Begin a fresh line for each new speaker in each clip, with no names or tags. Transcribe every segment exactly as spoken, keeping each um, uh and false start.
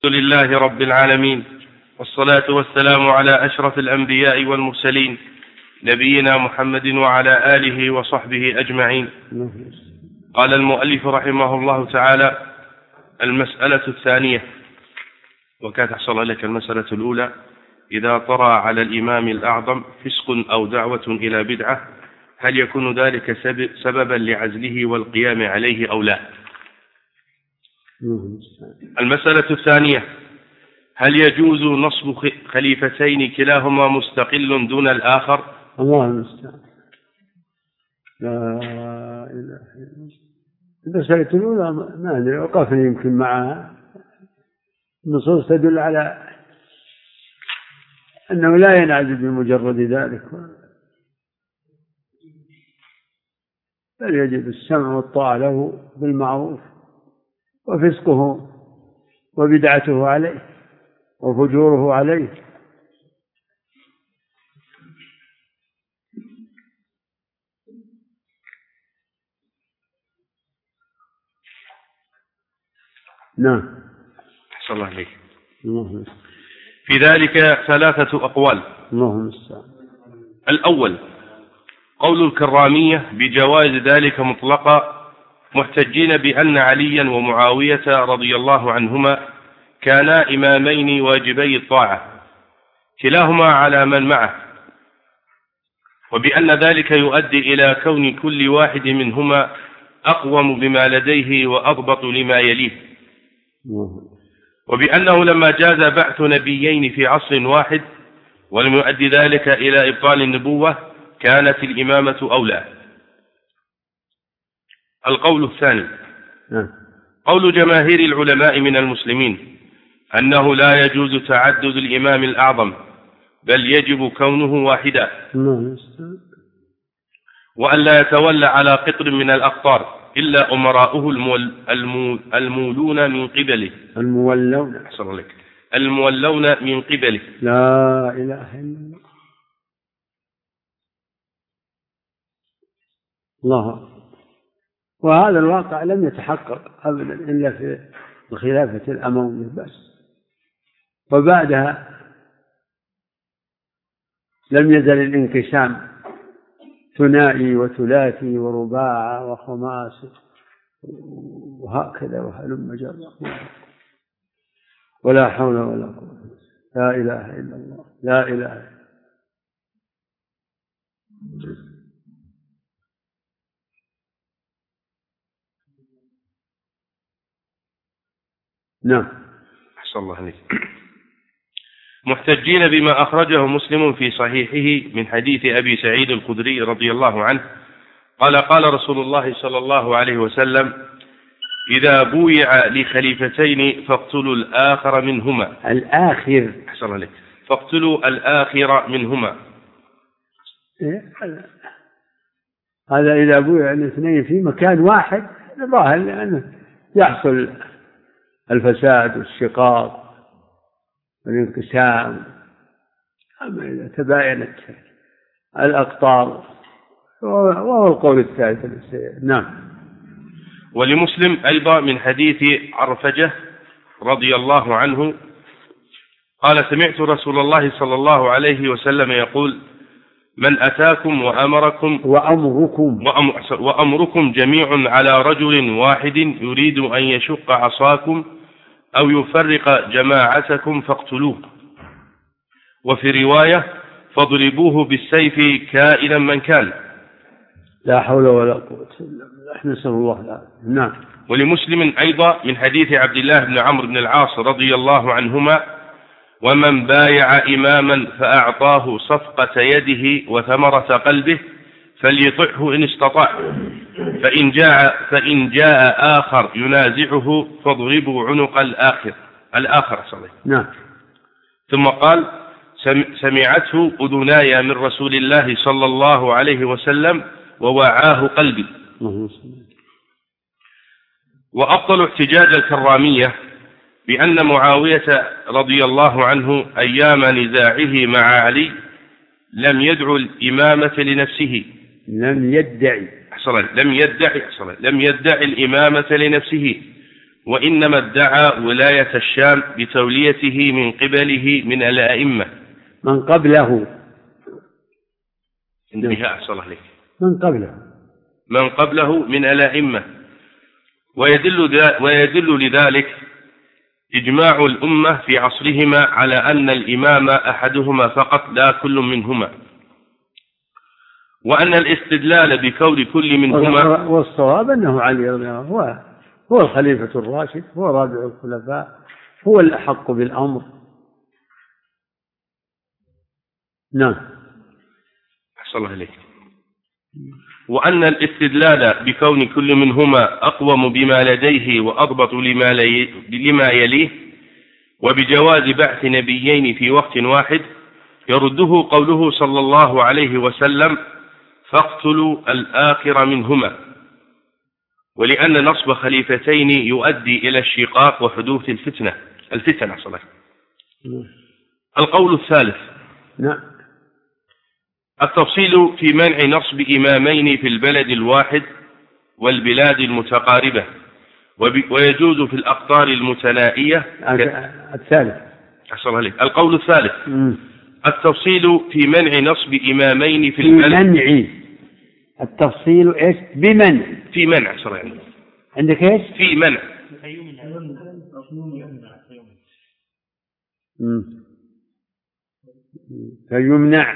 الحمد لله رب العالمين، والصلاة والسلام على أشرف الأنبياء والمرسلين، نبينا محمد وعلى آله وصحبه أجمعين. قال المؤلف رحمه الله تعالى: المسألة الثانية. وكان تحصل لك المسألة الأولى: إذا طرأ على الإمام الأعظم فسق أو دعوة إلى بدعة، هل يكون ذلك سببا لعزله والقيام عليه أو لا؟ المسألة الثانية: هل يجوز نصب خليفتين كلاهما مستقل دون الآخر؟
الله المستعان. لا إله إلا الله. المسألة الأولى ما أدري، وقفني يمكن معها. النصوص تدل على أنه لا ينعزل بمجرد ذلك، بل يجب السمع والطاعة له بالمعروف، وفسقه وبدعته عليه وفجوره عليه. نعم.
أحسن الله عليك. في ذلك ثلاثة أقوال.
اللهم استعان.
الأول: قول الكرامية بجواز ذلك مطلقا، محتجين بأن عليا ومعاوية رضي الله عنهما كانا إمامين واجبي الطاعة كلاهما على من معه، وبأن ذلك يؤدي إلى كون كل واحد منهما أقوم بما لديه وأضبط لما يليه، وبأنه لما جاز بعث نبيين في عصر واحد ولم يؤدي ذلك إلى إبطال النبوة كانت الإمامة أولى. القول الثاني: قول جماهير العلماء من المسلمين أنه لا يجوز تعدد الإمام الأعظم، بل يجب كونه واحدا، وأن لا يتولى على قطر من الأقطار إلا أمراؤه المول المول المولون من قبله
المولون
أحسن لك المولون من قبله.
لا إله إلا الله. وهذا الواقع لم يتحقق أبدا إلا في الخلافة الأموية بس، وبعدها لم يزل الانقسام ثنائي وثلاثي ورباع وخماسي وهكذا وهلم جرا، ولا حول ولا قوة. لا إله إلا الله. لا إله إلا الله. نعم.
أحسن الله عليك. محتجين بما أخرجه مسلم في صحيحه من حديث أبي سعيد الخدري رضي الله عنه قال: قال رسول الله صلى الله عليه وسلم: إذا بويع لخليفتين فاقتلوا الآخر منهما.
الآخر.
أحسن الله عليك. فاقتلوا الآخر منهما.
هذا إذا بويع الاثنين في مكان واحد ظاهر لأنه يحصل الفساد والشقاق والانقسام. أما إذا تباينت الأقطار وهو القول الثالث. نعم.
ولمسلم أيضا من حديث عرفجة رضي الله عنه قال: سمعت رسول الله صلى الله عليه وسلم يقول: من أتاكم وأمركم
وأمركم
وأمركم جميع على رجل واحد يريد أن يشق عصاكم أو يفرق جماعتكم فاقتلوه. وفي رواية: فاضربوه بالسيف كائنا من كان.
لا حول ولا قوة إلا بالله. نسأل الله العافية. نعم.
ولمسلم أيضا من حديث عبد الله بن عمرو بن العاص رضي الله عنهما: ومن بايع إماما فأعطاه صفقة يده وثمرة قلبه فليطعه إن استطاع، فإن جاء, فإن جاء آخر ينازعه فاضربوا عنق الآخر الآخر صلى.
نعم.
ثم قال: سمعته أذناي من رسول الله صلى الله عليه وسلم ووعاه قلبي. وأبطل احتجاج الكرامية بأن معاوية رضي الله عنه أيام نزاعه مع علي لم يدعو الإمامة لنفسه.
لم يدعي
لم يدعي لم يدعي الإمامة لنفسه، وإنما ادعى ولاية الشام بتوليته من قبله من الأئمة
من قبله
انتهاء أحسن الله عليك
من قبله
من قبله من الأئمة ويدل, ويدل لذلك إجماع الأمة في عصرهما على أن الإمام أحدهما فقط لا كل منهما، وأن الاستدلال بكون كل منهما
والصواب أنه علي رضي الله عنه هو هو الخليفة الراشد، هو رابع الخلفاء، هو الأحق بالأمر. نعم
أحسن الله إليك. وأن الاستدلال بكون كل منهما أقوم بما لديه وأضبط لما, لما يليه وبجواز بعث نبيين في وقت واحد يرده قوله صلى الله عليه وسلم فاقتلوا الآخر منهما، ولأن نصب خليفتين يؤدي إلى الشقاق وحدوث الفتنة الفتنة صلى. القول الثالث
نعم
التفصيل في منع نصب إمامين في البلد الواحد والبلاد المتقاربة ويجوز في الأقطار المتنائية.
الثالث
أحسن الله عليك. القول الثالث
م.
التفصيل في منع نصب إمامين في,
في
البلد
منع التفصيل إيش بمنع في
منع صلى يعني.
عندك إيش
في منع
فيمنع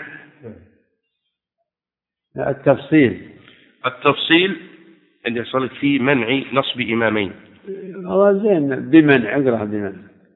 التفصيل
التفصيل عندي صلت في منع نصب إمامين.
الله زين بمنع اقرأ بمنع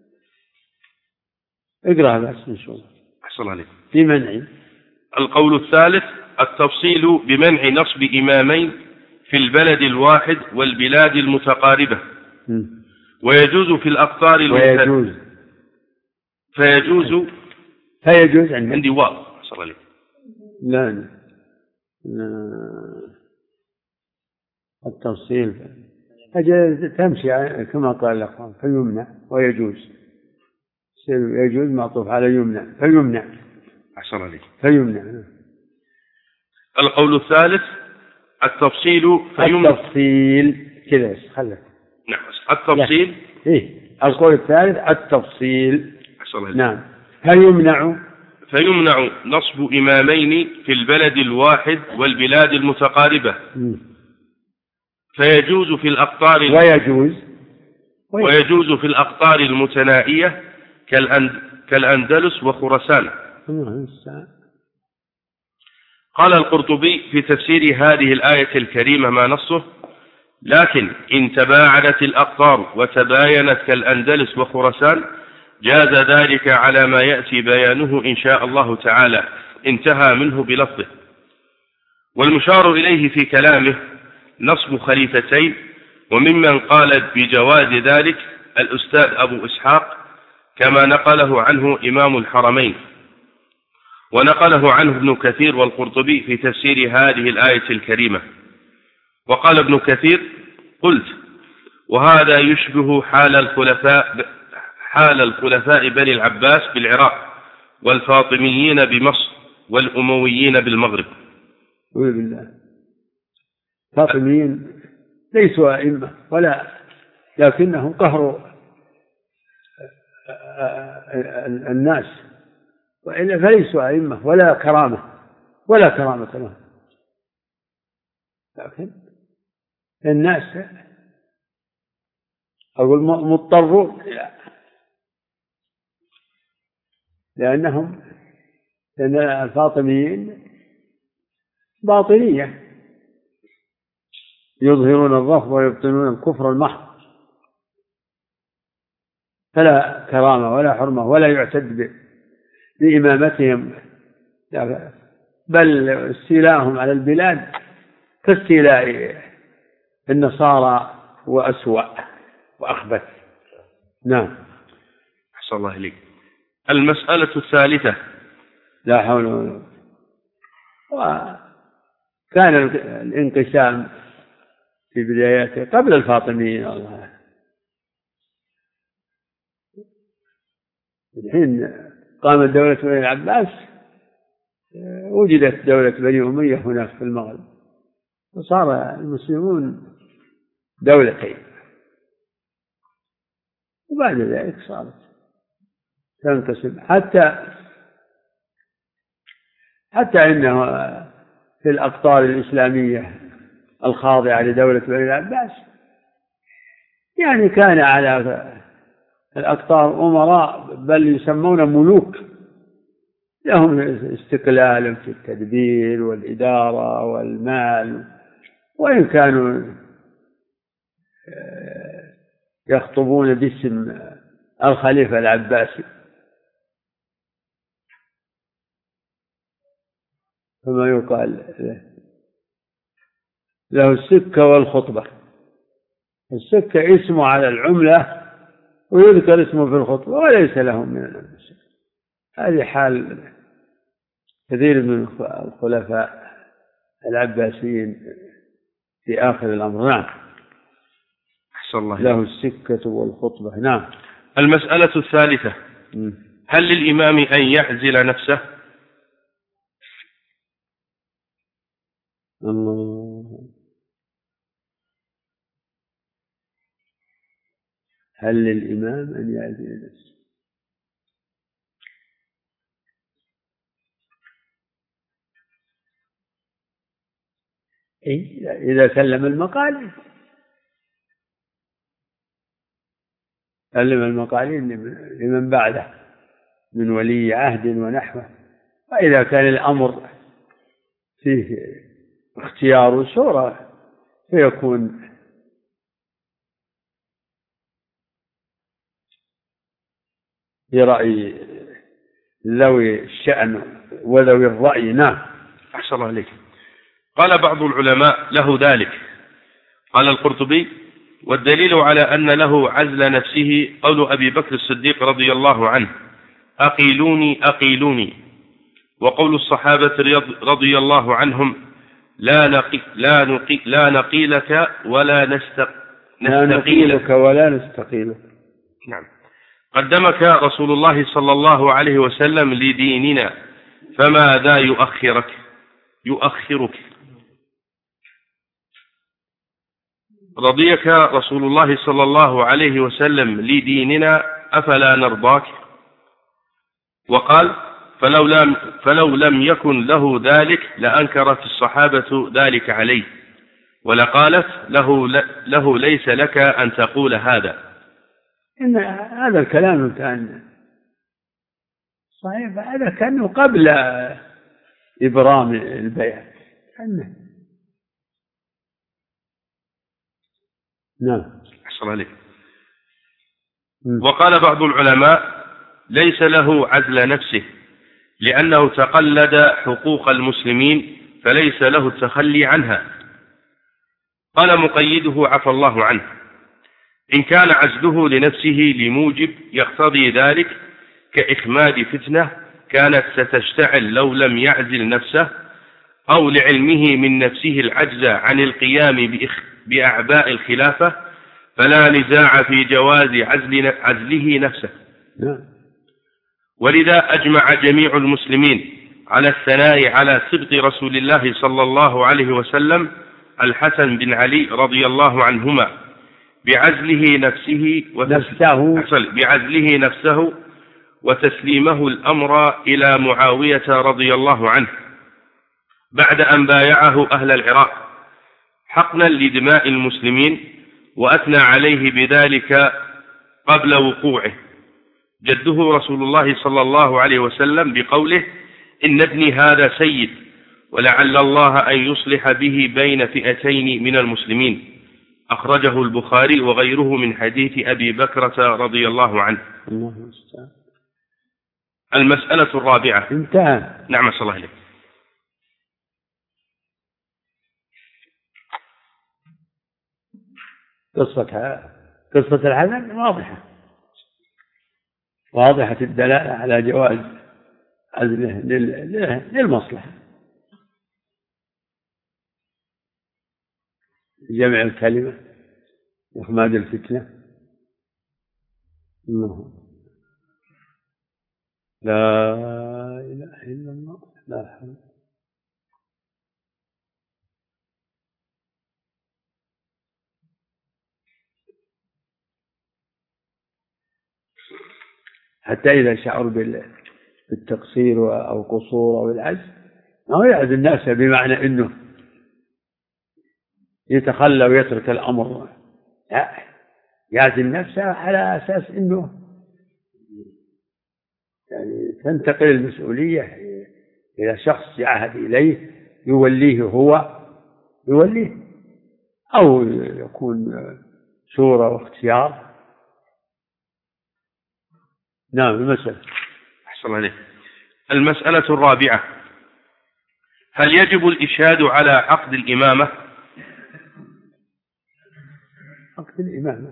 اقرأ بس نشوف.
أحسن عليك.
بمنع.
القول الثالث التفصيل بمنع نصب إمامين في البلد الواحد والبلاد المتقاربة م. ويجوز في الأقطار
ويجوز
فيجوز
فيجوز عندي,
عندي واو. أحسن عليك.
لا لا التفصيل أجل تمشي كما قال الأخوان فيمنع ويجوز يجوز معطوف على يمنع فيمنع.
أحسن عليك.
فيمنع.
القول الثالث التفصيل فيمنع
التفصيل كذا خلك.
نعم التفصيل
إيه القول الثالث التفصيل.
أحسن عليك.
نعم فيمنع
فيمنع نصب إمامين في البلد الواحد والبلاد المتقاربة م. فيجوز في الأقطار
ويجوز
ويجوز في الأقطار المتنائية كالأندلس وخراسان. قال القرطبي في تفسير هذه الآية الكريمة ما نصه لكن إن تباعدت الأقطار وتباينت كالأندلس وخراسان جاز ذلك على ما يأتي بيانه إن شاء الله تعالى انتهى منه بلفظه. والمشار إليه في كلامه نصب خليفتين، وممن قال بجواز ذلك الأستاذ أبو إسحاق كما نقله عنه إمام الحرمين، ونقله عنه ابن كثير والقرطبي في تفسير هذه الآية الكريمة. وقال ابن كثير قلت وهذا يشبه حال الخلفاء حال الخلفاء بني العباس بالعراق والفاطميين بمصر والأمويين بالمغرب.
بالله الفاطميين ليسوا أئمة ولا لكنهم قهروا الناس، وإلا فليسوا أئمة ولا كرامة ولا كرامة لهم، لكن الناس أقول مضطرون لأنهم لأن الفاطميين باطنية يظهرون الرفض ويبطنون الكفر المحض، فلا كرامة ولا حرمة ولا يعتد بإمامتهم، بل استيلاءهم على البلاد كاستيلاء النصارى وأسوأ وأخبث. نعم.
أحسن الله إليك. المسألة الثالثة
لا حول ولا قوة. كان الانقسام في بداياته قبل الفاطميين، الله الحين قامت دولة بني العباس وجدت دولة بني أمية هناك في المغرب، وصار المسلمون دولتين وبعد ذلك صارت تنقسم، حتى حتى إنه في الأقطار الإسلامية الخاضعة لدولة بني العباس يعني كان على الأقطار أمراء بل يسمون ملوك لهم استقلال في التدبير والإدارة والمال، وإن كانوا يخطبون باسم الخليفة العباسي، كما يقال له السكة والخطبة. السكة اسمه على العملة ويذكر اسمه في الخطبة وليس لهم من الأمر. هذه حال كثير من الخلفاء العباسيين في آخر الأمر. نعم.
أحسن الله
له السكة والخطبة. نعم.
المسألة الثالثة: هل للإمام أن يعزل نفسه؟
الله. هل للإمام أن يعزل نفسه؟ إيه؟ إذا سلم المقال سلم المقالين لمن بعده من ولي عهد ونحوه. وإذا كان الأمر فيه اختيار وشورى فيكون برأي ذوي الشأن وذوي الرأي. نعم.
أحسن الله عليك. قال بعض العلماء له ذلك. قال القرطبي: والدليل على أن له عزل نفسه قول أبي بكر الصديق رضي الله عنه: أقيلوني أقيلوني، وقول الصحابة رضي الله عنهم: لا نقي لا نقي لا نقيلك ولا نستق
لا نقيلك ولا نستقيلك.
نعم. قدمك رسول الله صلى الله عليه وسلم لديننا، فماذا يؤخرك يؤخرك رضيك رسول الله صلى الله عليه وسلم لديننا، أفلا نرضاك؟ وقال: فلو لم, فلو لم يكن له ذلك لأنكرت الصحابة ذلك عليه، ولقالت له, له ليس لك أن تقول هذا.
إن هذا الكلام كان صحيح، هذا كان قبل إبرام البيع. نعم.
أحسن عليك. وقال بعض العلماء: ليس له عزل نفسه لأنه تقلد حقوق المسلمين فليس له التخلي عنها. قال مقيده عفى الله عنه: إن كان عزله لنفسه لموجب يقتضي ذلك كإخماد فتنة كانت ستشتعل لو لم يعزل نفسه، أو لعلمه من نفسه العجز عن القيام بأعباء الخلافة، فلا نزاع في جواز عزل عزله نفسه. ولذا أجمع جميع المسلمين على الثناء على سبط رسول الله صلى الله عليه وسلم الحسن بن علي رضي الله عنهما بعزله نفسه
نفسه
بعزله نفسه وتسليمه الأمر إلى معاوية رضي الله عنه بعد أن بايعه أهل العراق حقنا لدماء المسلمين، وأثنى عليه بذلك قبل وقوعه جده رسول الله صلى الله عليه وسلم بقوله: إن ابني هذا سيد، ولعل الله أن يصلح به بين فئتين من المسلمين. أخرجه البخاري وغيره من حديث أبي بكرة رضي الله عنه. المسألة الرابعة.
انتهى.
نعم صلى الله عليه.
قصة قصة الحسن واضحة واضحة الدلالة على جواز عزله للمصلحة، جمع الكلمة وإخماد الفتنة. لا إله إلا الله. لا حول. حتى إذا شعر بالتقصير أو قصور أو العجز ما يعز الناس بمعنى أنه يتخلى ويترك الأمر، لا، يعزل نفسه على أساس أنه يعني تنتقل المسؤولية إلى شخص يعهد إليه يوليه هو يوليه، أو يكون شورى واختيار. نعم. المسألة
أحسن عليك. المسألة الرابعة: هل يجب الإشهاد على عقد الإمامة؟
عقد الإمامة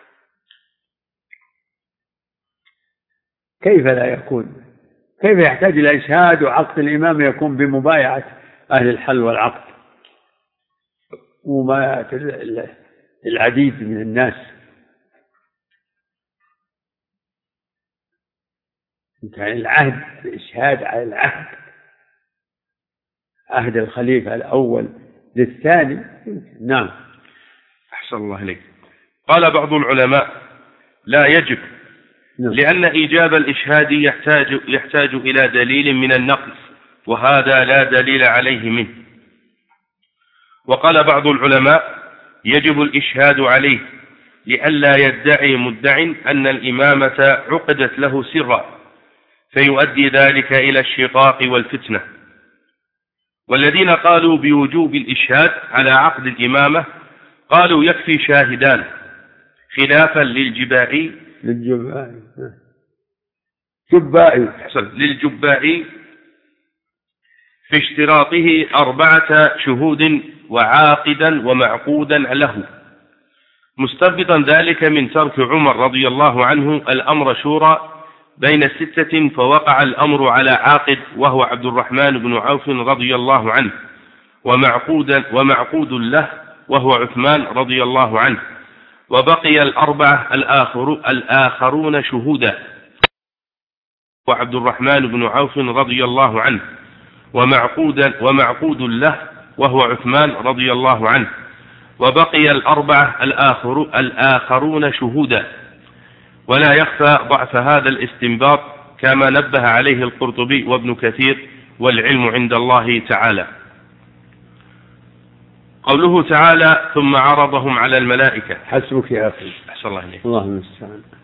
كيف لا يكون؟ كيف يحتاج إلى إشهاد وعقد الإمامة يكون بمبايعة أهل الحل والعقد ومبايعة العديد من الناس؟ كان العهد الإشهاد على العهد، عهد الخليفة الأول للثاني. نعم.
أحسن الله إليك. قال بعض العلماء: لا يجب، لأن إيجاب الإشهاد يحتاج, يحتاج إلى دليل من النقل، وهذا لا دليل عليه منه. وقال بعض العلماء: يجب الإشهاد عليه لئلا يدعي مدع أن الإمامة عقدت له سرا فيؤدي ذلك إلى الشقاق والفتنة. والذين قالوا بوجوب الإشهاد على عقد الإمامة قالوا يكفي شاهدان، خلافا للجبائي
للجبائي جبائي
للجبائي في اشتراطه أربعة شهود وعاقدا ومعقودا له، مستنبطا ذلك من ترك عمر رضي الله عنه الأمر شورى بين ستة، فوقع الأمر على عاقد وهو عبد الرحمن بن عوف رضي الله عنه، ومعقودا ومعقود له وهو عثمان رضي الله عنه، وبقي الأربعة الآخر الآخرون شهودا، وعبد الرحمن بن عوف رضي الله عنه، ومعقودا ومعقود له وهو عثمان رضي الله عنه، وبقي الأربعة الآخر الآخرون شهودا. ولا يخفى ضعف هذا الاستنباط كما نبه عليه القرطبي وابن كثير، والعلم عند الله تعالى. قوله تعالى: ثم عرضهم على الملائكة.
حسبك يا أخي.
أحسن الله إليك.
اللهم المستعان.